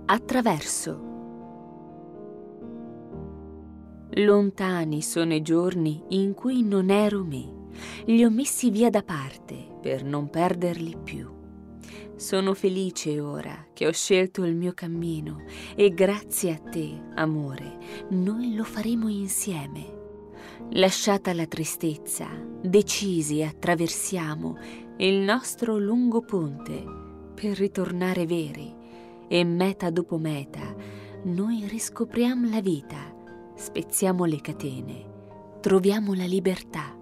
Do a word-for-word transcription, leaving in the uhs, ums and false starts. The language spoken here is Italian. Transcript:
Attraverso. Lontani sono i giorni in cui non ero me, li ho messi via da parte per non perderli più. Sono felice ora che ho scelto il mio cammino e grazie a te, amore, noi lo faremo insieme. Lasciata la tristezza, decisi attraversiamo il nostro lungo ponte per ritornare veri e meta dopo meta noi riscopriamo la vita, spezziamo le catene, troviamo la libertà.